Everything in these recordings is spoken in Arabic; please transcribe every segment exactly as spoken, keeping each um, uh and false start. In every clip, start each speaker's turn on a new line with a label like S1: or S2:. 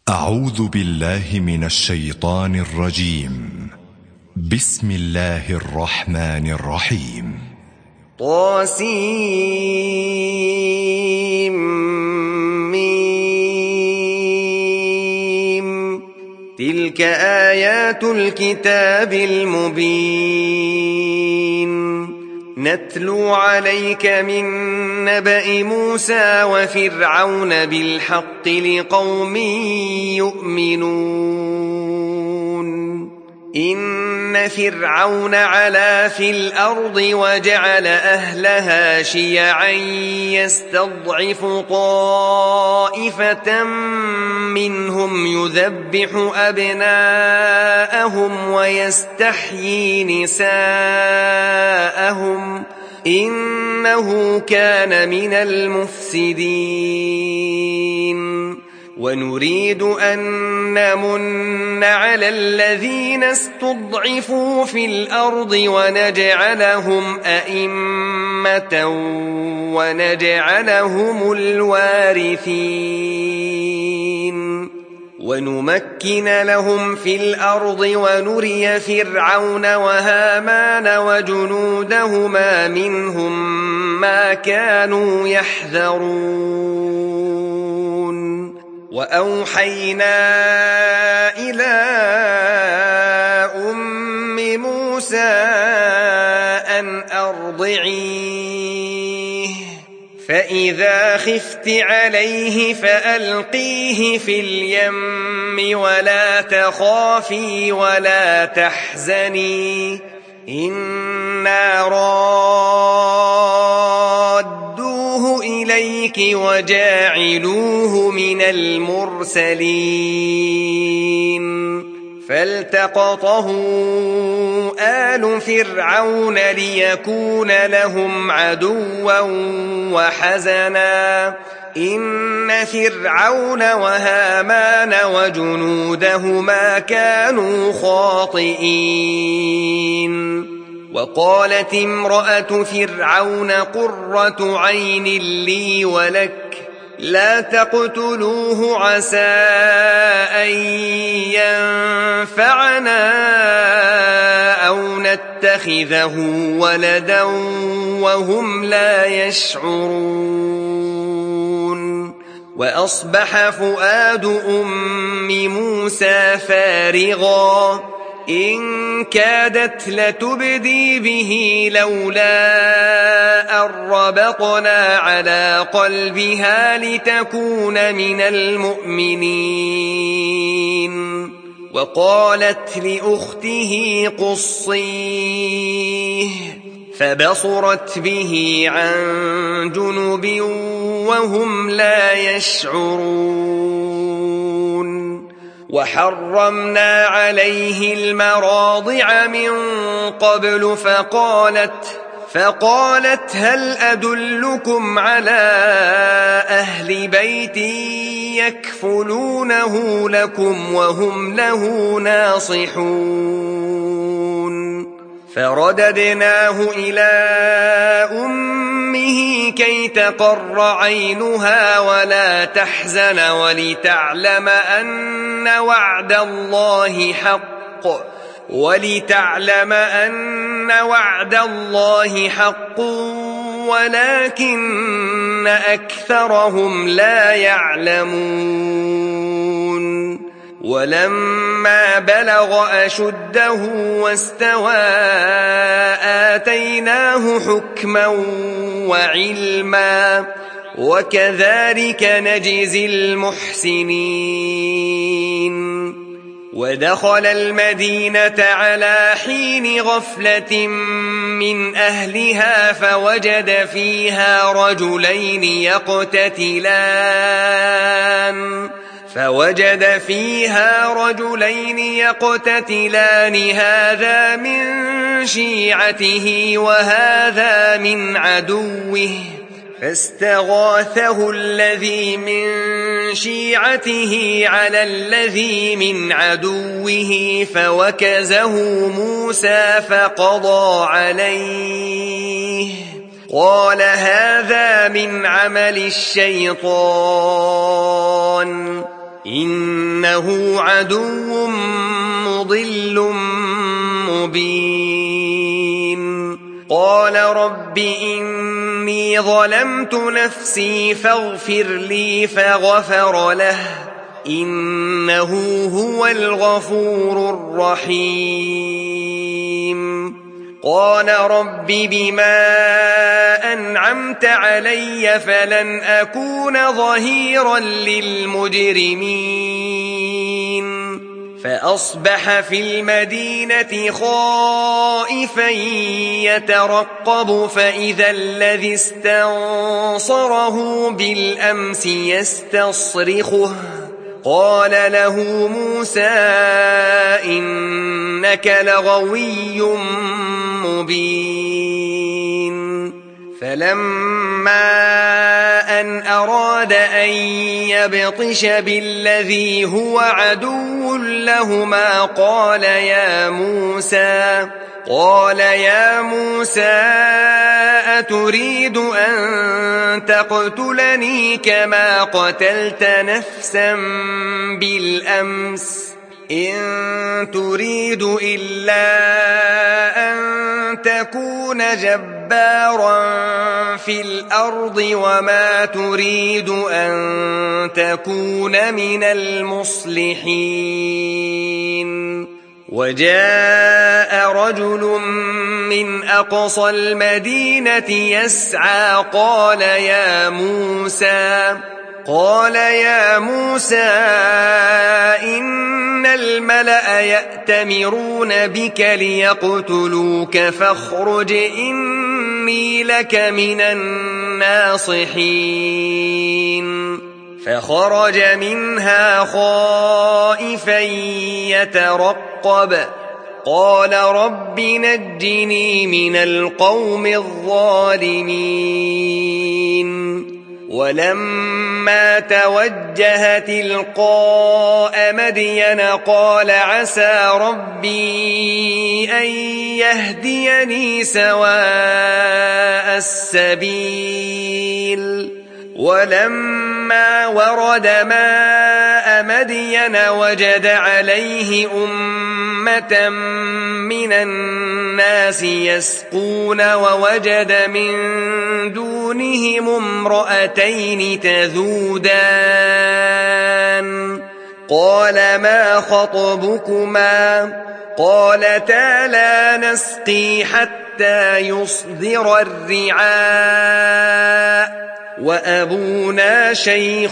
S1: أعوذ بالله من الشيطان الرجيم. بسم الله الرحمن الرحيم.
S2: طاسيم تلك آيات الكتاب المبين نتلو عليك من نبأ موسى وفرعون بالحق لقوم يؤمنون. إن فرعون علا في الأرض وجعل أهلها شيعا يستضعف طائفة منهم يذبح أبناءهم ويستحيي نساءهم إنه كان من المفسدين. ونريد أن نمن على الذين استضعفوا في الأرض ونجعلهم أئمة ونجعلهم الوارثين ونمكن لهم في الأرض ونري فرعون وهامان وجنودهما منهم ما كانوا يحذرون. وأوحينا إلى أم موسى أن أرضعيه فإذا خفت عليه فألقيه في اليم ولا تخافي ولا تحزني إنا رادوه إليك وجاعلوه من المرسلين. فالتقطه آل فرعون ليكون لهم عدوا وحزنا إن فرعون وهامان وجنودهما كانوا خاطئين. وقالت امرأة فرعون قرة عين لي ولك لا تقتلوه عسى أن ينفعنا أو نتخذه ولدا وهم لا يشعرون. وأصبح فؤاد أم موسى فارغا إن كادت لتبدي به لولا أن ربطنا على قلبها لتكون من المؤمنين. وقالت لأخته قصيه فبصرت به عن جنب وهم لا يشعرون. وحرمنا عليه المراضع من قبل فقالت فقالت هل أدلكم على أهل بيت يكفلونه لكم وهم له ناصحون. فرددناه إلى أمه كي تقر عينها ولا تحزن ولتعلم أن وعد الله حق ولتعلم أن وعد الله حق ولكن أكثرهم لا يعلمون. ولما بلغ أشده واستوى آتيناه حكما وعلما وكذلك نجزي المحسنين. ودخل المدينة على حين غفلة من أهلها فوجد فيها رجلين يقتتلان فوجد فيها رجلين يقتتلان هذا من شيعته وهذا من عدوه فاستغاثه الذي من شيعته على الذي من عدوه فوكزه موسى فقضى عليه قال هذا من عمل الشيطان إنه عدو مضل مبين قال رب إني ظلمت نفسي فاغفر لي فغفر له إنه هو الغفور الرحيم قال رب بما أنعمت علي فلن أكون ظهيرا للمجرمين فأصبح في المدينة خائفا يترقب فإذا الذي استنصره بالأمس يستصرخه قال له موسى إنك لغوي مبين فلما أن أراد أن يبطش بالذي هو عدو لهما قال يا موسى قال يا موسى أتريد أن تقتلني كما قتلت نفسا بالأمس إن تريد إلا أن تكون جبارا في الأرض وما تريد أن تكون من المصلحين وجاء رجل من أقصى المدينة يسعى قال يا موسى قال يا موسى إن الملأ يأتمرون بك ليقتلوك فاخرج إني لك من الناصحين فخرج منها خائفا يترقب قال رب نجني من القوم الظالمين ولما توجه تلقاء مدين قال عسى ربي أن يهديني سواء السبيل ولما ورد ماء مدين وجد عليه أمة من الناس يسقون ووجد من دونهم امرأتين تذودان قال ما خطبكما قالتا لا نسقي حتى يصدر الرعاء وأبونا شيخ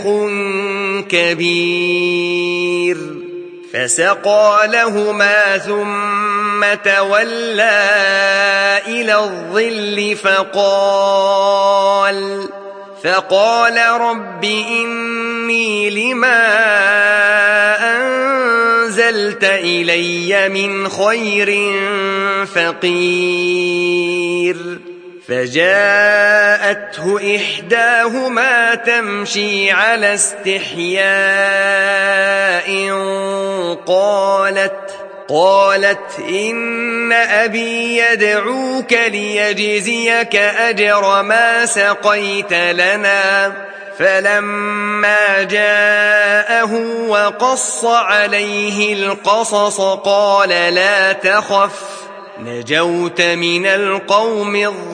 S2: كبير فسقى لهما ثم تولى إلى الظل فقال فقال رب إني لما أنزلت إلي من خير فقير فجاءته إحداهما تمشي على استحياء قالت قالت إن أبي يدعوك ليجزيك أجر ما سقيت لنا فلما جاءه وقص عليه القصص قال لا تخف نجوت من القوم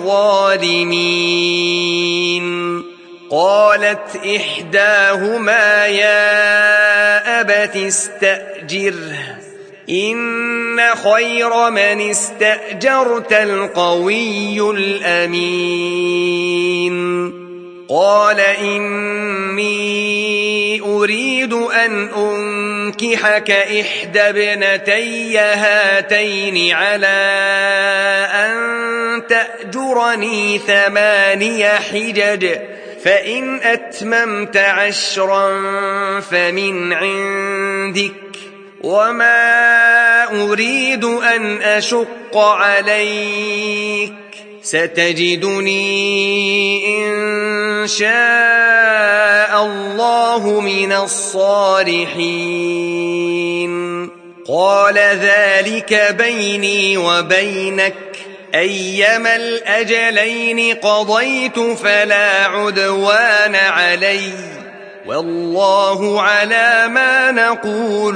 S2: الظالمين قالت إحداهما يا أبت استأجره إن خير من استأجرت القوي الأمين قال إني أريد أن أنكحك إحدى ابنتي هاتين على أن تأجرني ثماني حجج فإن أتممت عشرا فمن عندك وما أريد أن أشق عليك ستجدني إن شاء الله من الصالحين قال ذلك بيني وبينك أيما الأجلين قضيت فلا عدوان علي والله على ما نقول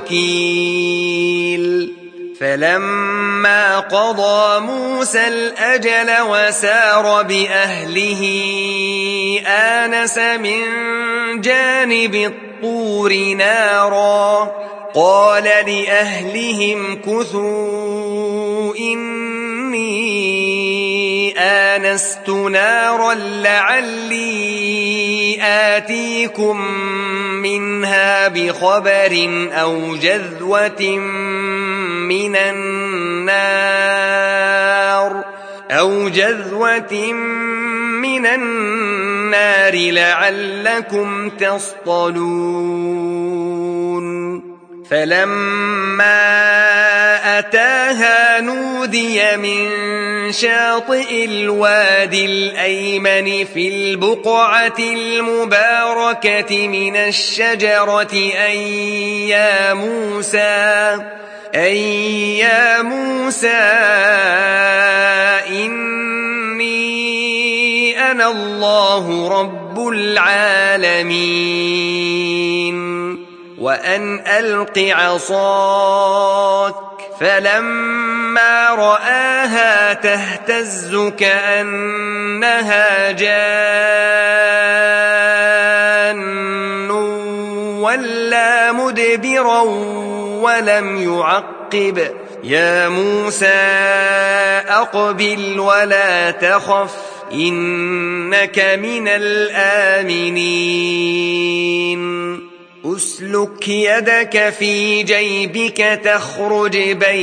S2: وكيل فلما قضى موسى الأجل وسار بأهله آنس من جانب الطور نارا قال لأهلهم كثوا إني آنست نارا لعلي آتيكم منها بخبر أو جذوة من النار أو جذوة من النار لعلكم تصطلون فلما أتاها نودي من شاطئ الوادي الأيمن في البقعة المباركة من الشجرة أن يا موسى أن يا موسى إني أنا الله رب العالمين وأن ألق عصاك فلما رآها تهتز كأنها جان ولا مدبرا ولم يعقب يا موسى أقبل ولا تخف إنك من الآمنين أسلك يدك في جيبك تخرج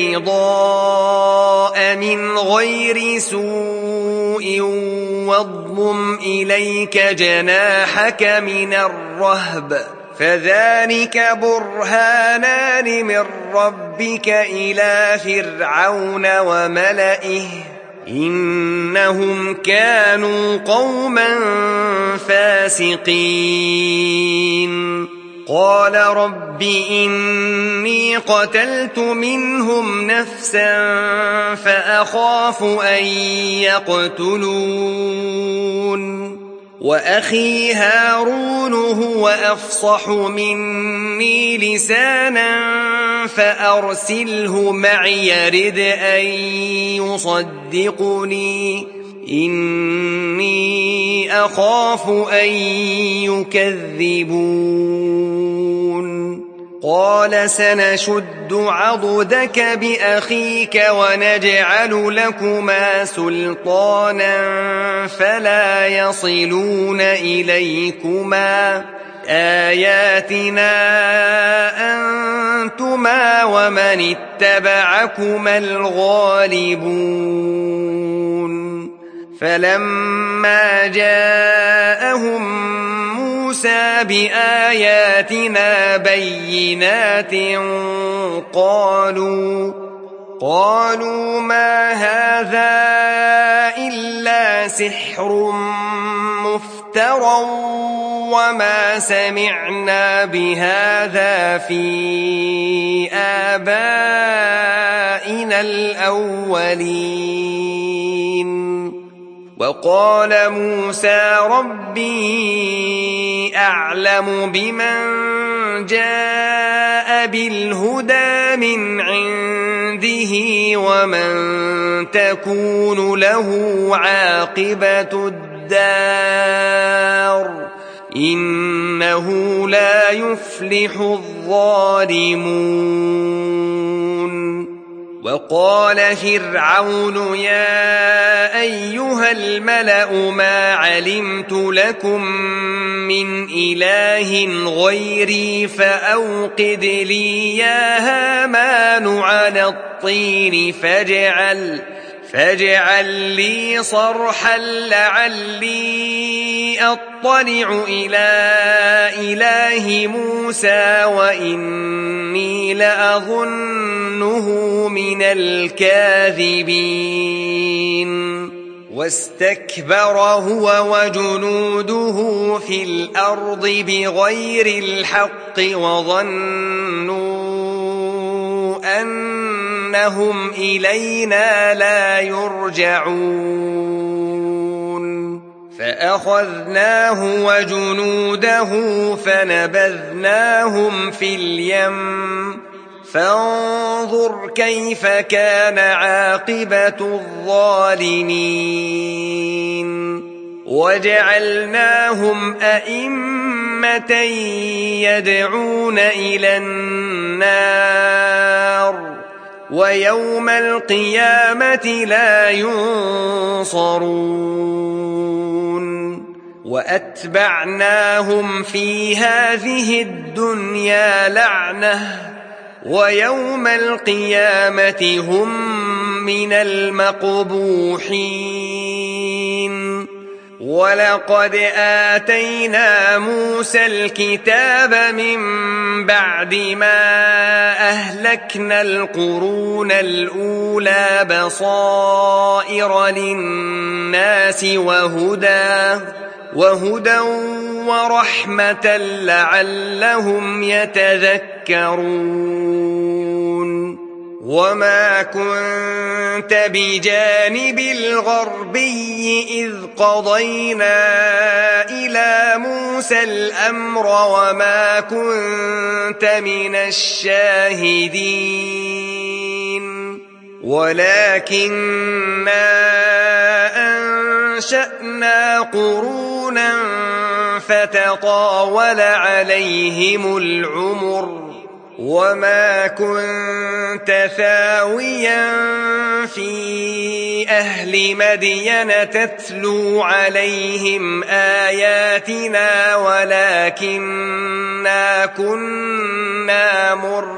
S2: بيضاء من غير سوء واضمم إليك جناحك من الرهب فذلك برهانان من ربك إلى فرعون وملئه إنهم كانوا قوما فاسقين قال رب إني قتلت منهم نفسا فأخاف أن يقتلون وأخي هارون هو أفصح مني لسانا فأرسله معي يرد أن يصدقني إني أخاف أن يكذبون قال سنشد عضدك بأخيك ونجعل لكما سلطانا فلا يصلون إليكما آياتنا أنتما ومن اتبعكما الغالبون فلما جاءهم موسى بآياتنا بينات قالوا قالوا ما هذا إلا سحر مفترى وما سمعنا بهذا في آبائنا الأولين وقال موسى ربي أعلم بمن جاء بالهدى من عنده ومن تكون له عاقبة الدار إنه لا يفلح الظالمون وقال فرعون يا أيها الملأ ما علمت لكم من إله غيري فأوقد لي يا هامان على الطين فاجعل فاجعل لي صرحا لعلي أطلع إلى إله موسى وإني لأظنه من الكاذبين واستكبر هو وجنوده في الأرض بغير الحق وظنوا أنهم إلينا لا يرجعون فأخذناه وجنوده فنبذناهم في اليم فانظر كيف كان عاقبة الظالمين وجعلناهم أئمة يدعون إلى النار ويوم القيامة لا ينصرون وأتبعناهم في هذه الدنيا لعنة ويوم القيامة هم من المقبوحين ولقد آتينا موسى الكتاب من بعد ما أهلكنا القرون الأولى بصائر للناس وهدى وهدى ورحمة لعلهم يتذكرون وما كنت بجانب الغربي إذ قضينا إلى موسى الأمر وما كنت من الشاهدين ولكننا أنشأنا قرونا فتطاول عليهم العمر وما كنت ثاويا في أهل مدين تتلو عليهم آياتنا ولكننا كنا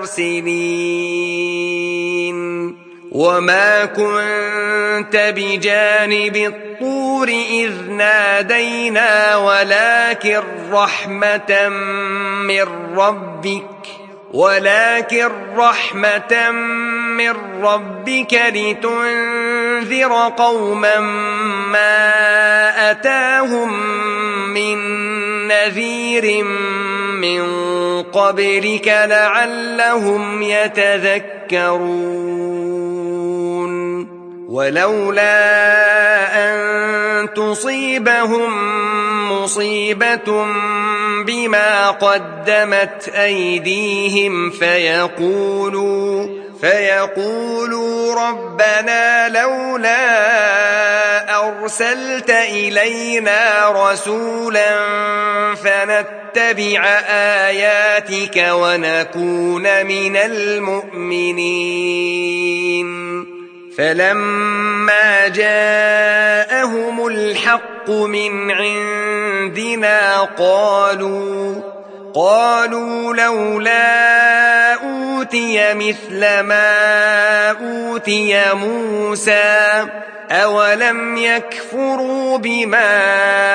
S2: مرسلين وما كنت بجانب الطور إذ نادينا ولكن رحمة من ربك ولكن رحمة من ربك لتنذر قوما ما أتاهم من نذير من قبلك لعلهم يتذكرون ولولا أن تصيبهم مصيبة بما قدمت أيديهم فيقولوا فيقولوا ربنا لولا أرسلت إلينا رسولا فنتبع آياتك ونكون من المؤمنين فلما جاءهم الحق من عندنا قالوا قالوا لولا أوتي مثل ما أوتي موسى أولم يكفروا بما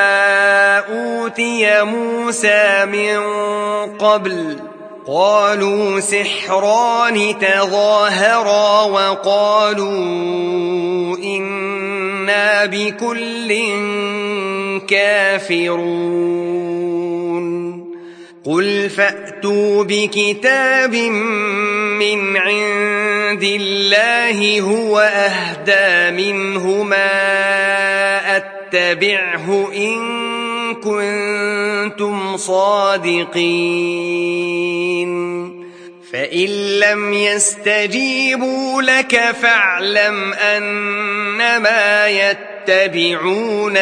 S2: أوتي موسى من قبل قالوا سحران تظاهرا وقالوا إنا بكل كافرون قل فأتوا بكتاب من عند الله هو أهدى منهما أتبعه إن كنتم صادقين فإن لم يستجيبوا لك فاعلم أنما يتبعون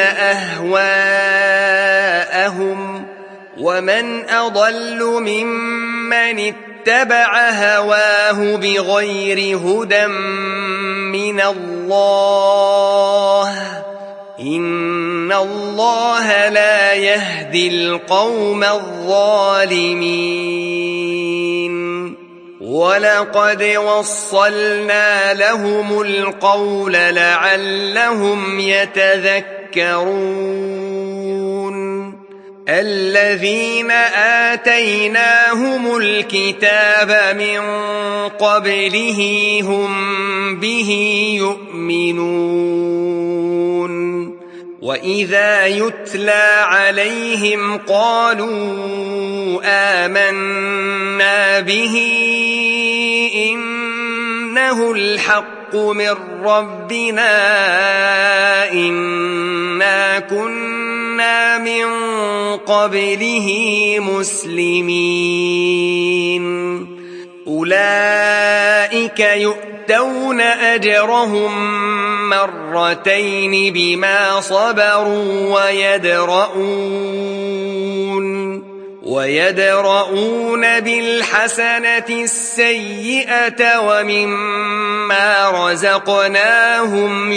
S2: أهواءهم ومن أضل ممن اتبع هواه بغير هدى من الله إن الله لا يهدي القوم الظالمين ولقد وصلنا لهم القول لعلهم يتذكرون الذين آتيناهم الكتاب من قبله هم به يؤمنون وإذا يتلى عليهم قالوا آمنا به إنه الحق من ربنا إنا كنا كنا من قبله مسلمين أولئك يؤتون أجرهم مرتين بما صبروا ويدرؤون ويدرؤون بالحسنة السيئة ومما رزقناهم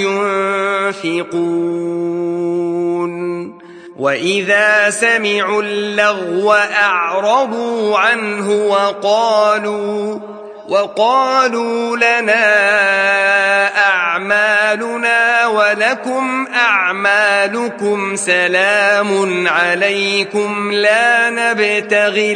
S2: ينفقون وإذا سمعوا اللغو أعرضوا عنه وقالوا وقالوا لنا أعمالنا ولكم أعمالكم سلام عليكم لا نبتغي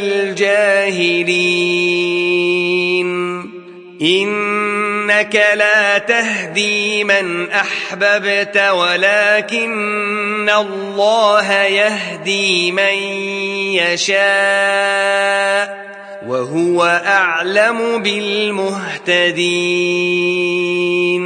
S2: الجاهلين إنك لا تهدي من أحببت ولكن الله يهدي من يشاء وهو أعلم بالمهتدين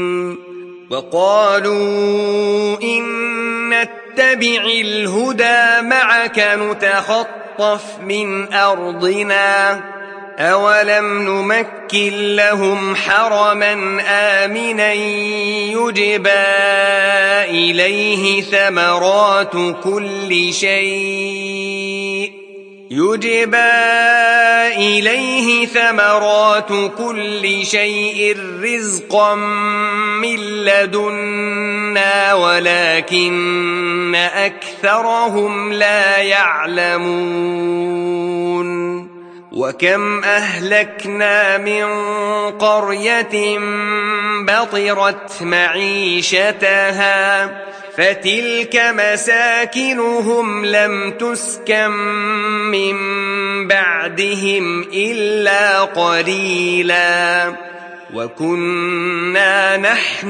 S2: وقالوا إن نتبع الهدى معك نتخطف من أرضنا أولم نمكن لهم حرما آمنا يجبى إليه ثمرات كل شيء يجبى إليه ثمرات كل شيء رزقا من لدنا ولكن أكثرهم لا يعلمون وكم أهلكنا من قرية بطرت معيشتها فتلك مساكنهم لم تسكن من بعدهم إلا قليلا وكنا نحن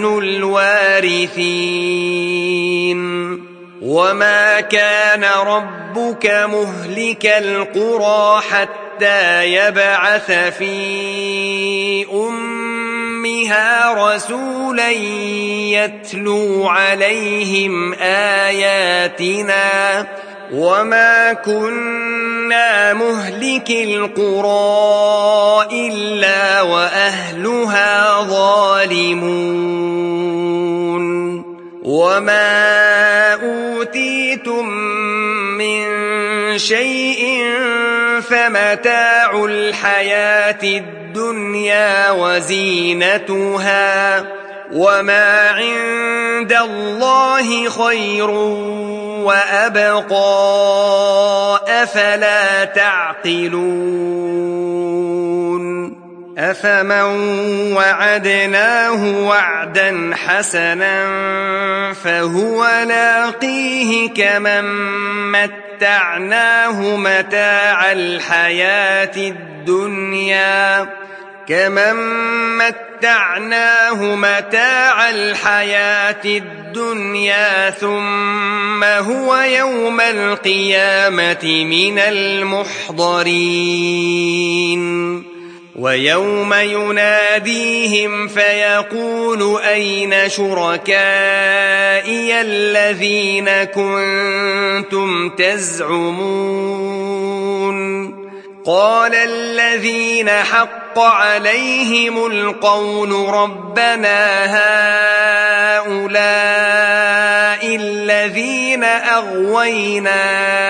S2: الوارثين وما كان ربك مهلك القرى حتى يبعث في أمها رسولا يتلو عليهم آياتنا وما كنا مهلك القرى إلا وأهلها ظالمون وما أوتيتم من شيء فمتاع الحياة الدنيا وزينتها وما عند الله خير وأبقى أفلا تعقلون أفمن وعدناه وعدا حسنا فهو لاقيه كمن متعناه متاع الحياة الدنيا كمن متعناه متاع الحياة الدنيا ثم هو يوم القيامة من المحضرين ويوم يناديهم فيقول أين شركائي الذين كنتم تزعمون قال الذين حق عليهم القول ربنا هؤلاء الذين أغوينا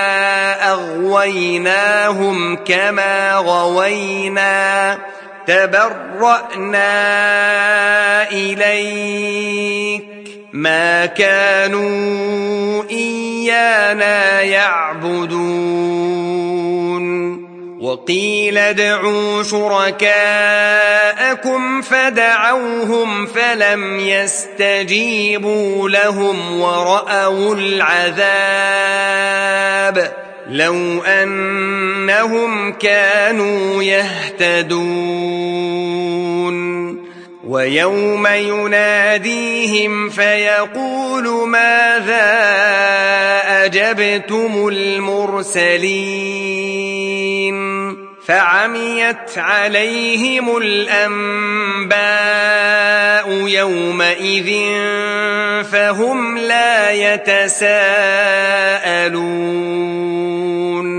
S2: أغويناهم كما غوينا تبرأنا إليك ما كانوا إيانا يعبدون وقيل ادعوا شركاءكم فدعوهم فلم يستجيبوا لهم ورأوا العذاب لو أنهم كانوا يهتدون ويوم يناديهم فيقول ماذا أجبتم المرسلين فعميت عليهم الأنباء يومئذ فهم لا يتساءلون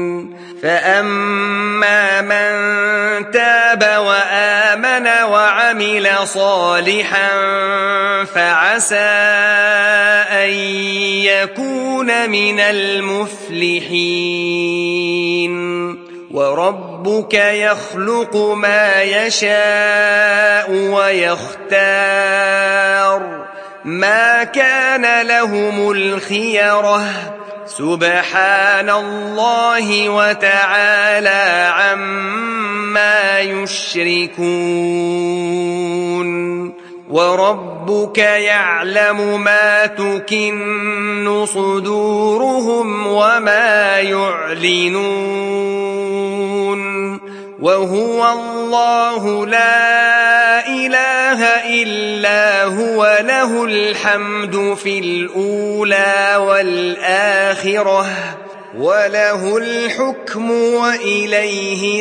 S2: فأما من تاب وآمن وعمل صالحا فعسى أن يكون من المفلحين وربك يخلق ما يشاء ويختار ما كان لهم الخيرة سبحان الله وتعالى عما يشركون وربك يعلم ما تكن صدورهم وما يعلنون وهو الله لا إله إلا هو له الحمد في الأولى والآخرة وله الحكم وإليه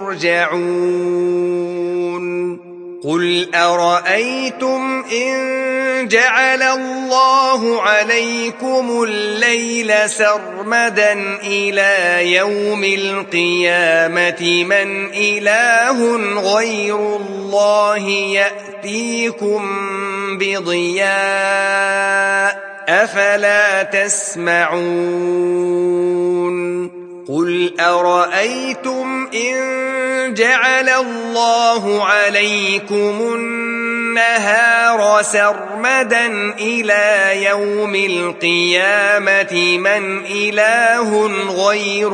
S2: ترجعون قل أرأيتم إن جعل الله عليكم الليل سرمدا إلى يوم القيامة من إله غير الله يأتيكم بضياء أفلا تسمعون قل أرأيتم إن جعل الله عليكم النهار سرمدا إلى يوم القيامة من إله غير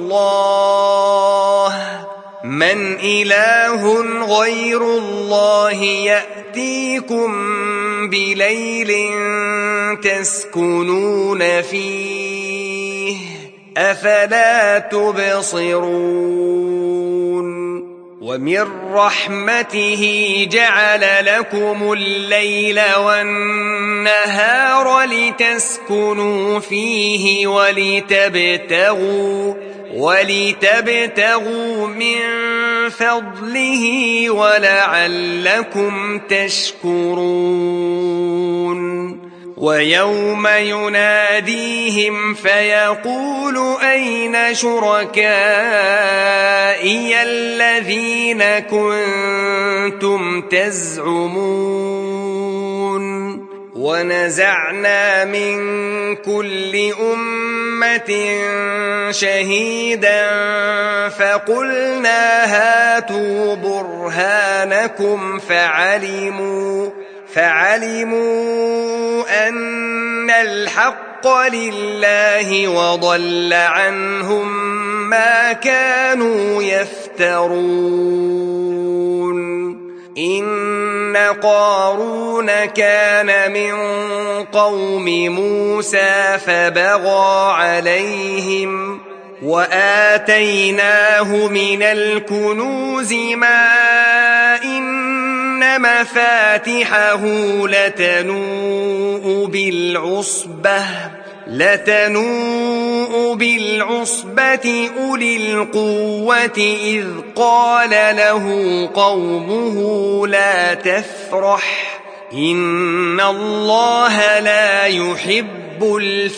S2: الله من إله غير الله يأتيكم بليل تسكنون فيه أفلا تبصرون ومن رحمته جعل لكم الليل والنهار لتسكنوا فيه ولتبتغوا ولتبتغوا من فضله ولعلكم تشكرون ويوم يناديهم فيقول أين شركائي الذين كنتم تزعمون ونزعنا من كل أمة شهيدا فقلنا هاتوا برهانكم فعلموا فعلموا أن الحق لله وضل عنهم ما كانوا يفترون إن قارون كان من قوم موسى فبغى عليهم وآتيناه من الكنوز ما إن مفاتحه لتنوء بالعصبة لتنوء بالعصبة أولي القوة إذ قال له قومه لا تفرح إن الله لا يحب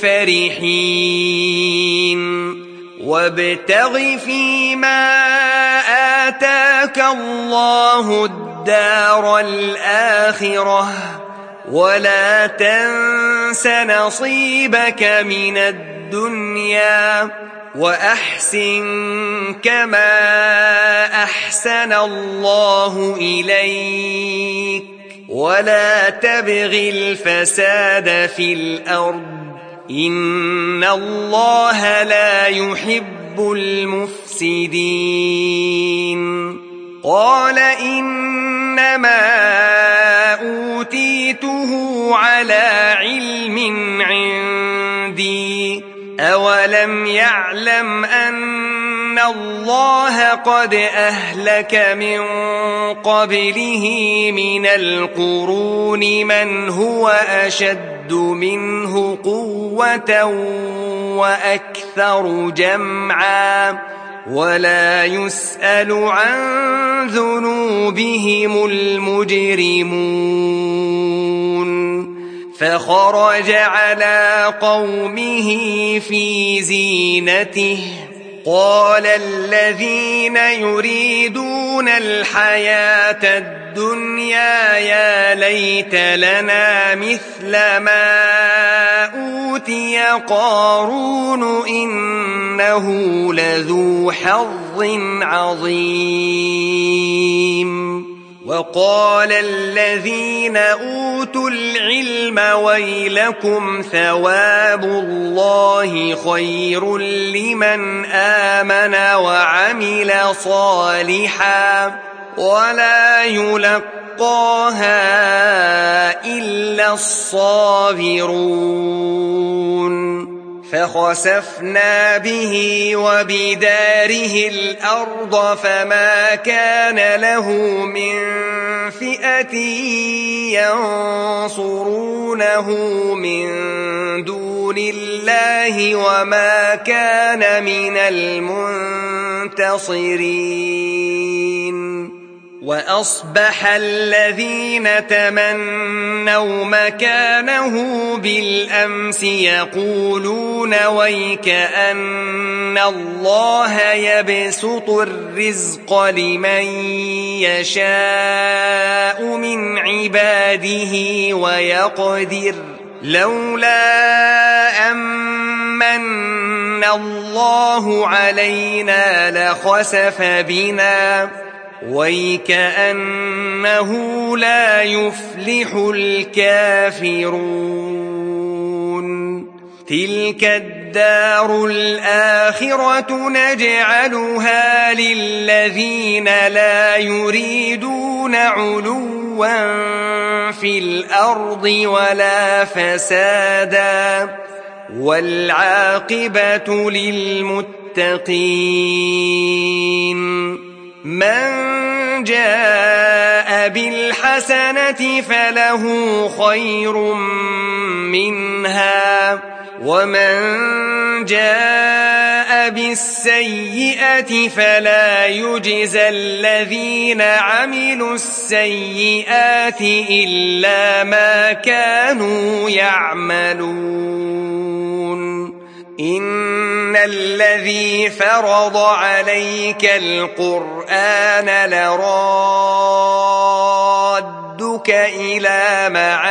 S2: الفرحين وابتغ فيما آتاك الله الدار الآخرة ولا تنس نصيبك من الدنيا وأحسن كما أحسن الله إليك ولا تبغ الفساد في الأرض إن الله لا يحب المفسدين قال إنما أوتيته على علم عندي أولم يعلم أن الله قد أهلك من قبله من القرون من هو أشد منه قوة وأكثر جمعا ولا يسأل عن ذنوبهم المجرمون فخرج على قومه في زينته قال الذين يريدون الحياة الدنيا يا ليت لنا مثل ما أوتي قارون إنه لذو حظ عظيم وقال الذين أوتوا العلم ويلكم ثواب الله خير لمن آمن وعمل صالحا ولا يلقاها إلا الصابرون فخسفنا به وبداره الأرض فما كان له من فئة ينصرونه من دون الله وما كان من المنتصرين وأصبح الذين تمنوا مكانه بالأمس يقولون ويكأن الله يبسط الرزق لمن يشاء من عباده ويقدر لولا أمن الله علينا لخسف بنا ويكأنه لا يفلح الكافرون تلك الدار الآخرة نجعلها للذين لا يريدون علوا في الأرض ولا فسادا والعاقبة للمتقين من جاء بالحسنة فله خير منها ومن جاء بالسيئة فلا يجزى الذين عملوا السيئات إلا ما كانوا يعملون إن الذي فرض عليك القرآن لرادك إلى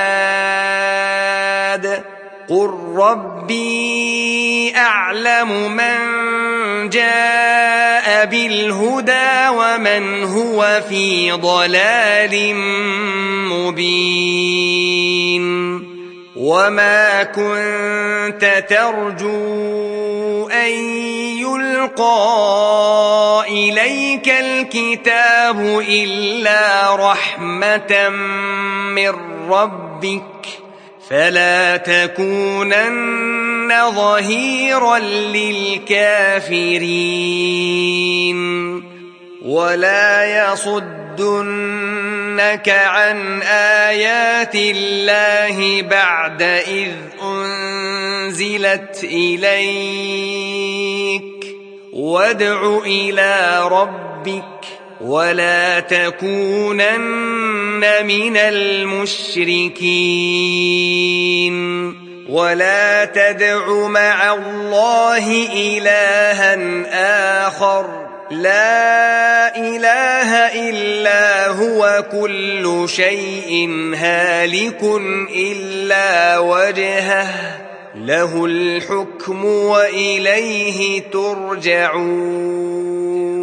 S2: معاد قل ربي أعلم من جاء بالهدى ومن هو في ضلال مبين وما كنت ترجو أن يلقى إليك الكتاب إلا رحمة من ربك فلا تكونن ظهيرا للكافرين ولا يصدنك عن آيات الله بعد إذ أنزلت إليك وادع إلى ربك ولا تكونن من المشركين ولا تدع مع الله إلها آخر لا إله إلا هو كل شيء هالك إلا وجهه له الحكم وإليه ترجعون